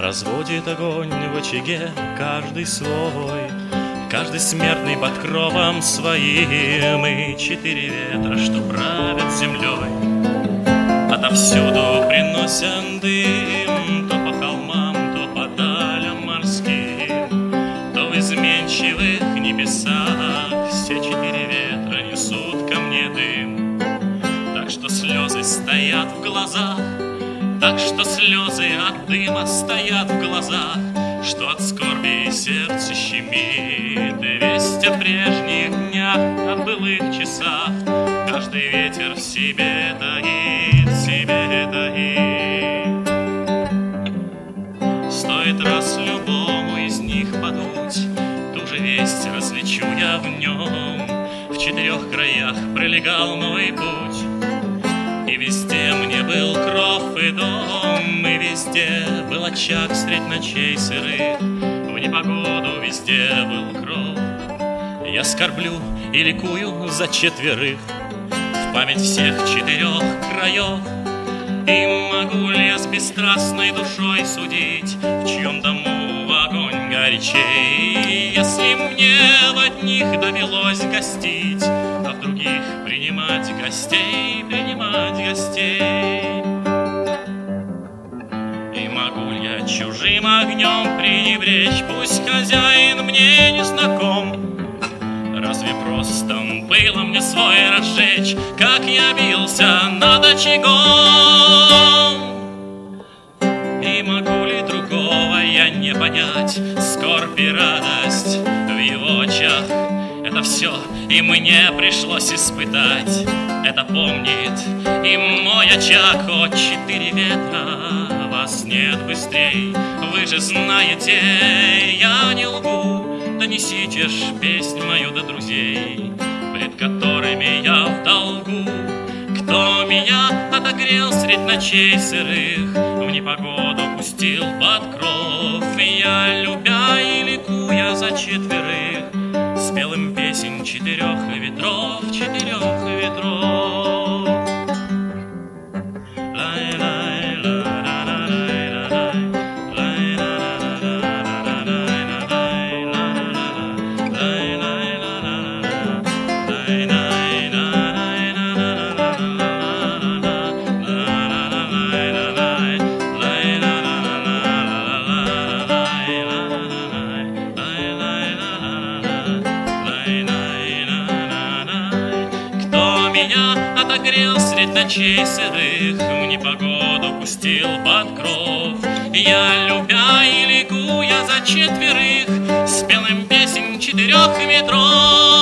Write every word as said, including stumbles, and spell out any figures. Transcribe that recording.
Разводит огонь в очаге каждый свой, каждый смертный под кровом своим. И четыре ветра, что правят землей, отовсюду приносят дым. То по холмам, то по далям морским, то в изменчивых небесах. Все четыре ветра несут ко мне дым. Так что слезы стоят в глазах, так что слезы от дыма стоят в глазах, что от скорби сердце щемит. И весть о прежних днях, о былых часах каждый ветер в себе таит, в себе таит. Стоит раз любому из них подуть, ту же весть различу я в нем. В четырех краях пролегал мой путь, и везде мне был кров и дом, и везде был очаг средь ночей сырых. В непогоду везде был кров. Я скорблю и ликую за четверых в память всех четырех краев. И могу ли я с бесстрастной душой судить, в чьем дому огонь горячей? Если мне в одних довелось гостить, а в других принимать гостей, принимать гостей. И могу ли я чужим огнем пренебречь, пусть хозяин мне не знаком? Разве просто было мне свой разжечь, как я бился над очагом? И могу ли другого я не понять, скорбь и радость в его очах? Это все и мне пришлось испытать, это помнит и мой очаг. О, четыре ветра, вас нет быстрей, вы же знаете, я не лгу. Донесите ж песнь мою до друзей, пред которыми я в долгу. Кто меня отогрел средь ночей сырых, в непогоду пустил под кров. Я, любя и ликуя за четверых, спел им песнь четырех ветров, четырех ветров. Отогрел средь ночей сырых, в непогоду пустил под кров. Я, любя и ликуя за четверых, спел им песнь четырех ветров.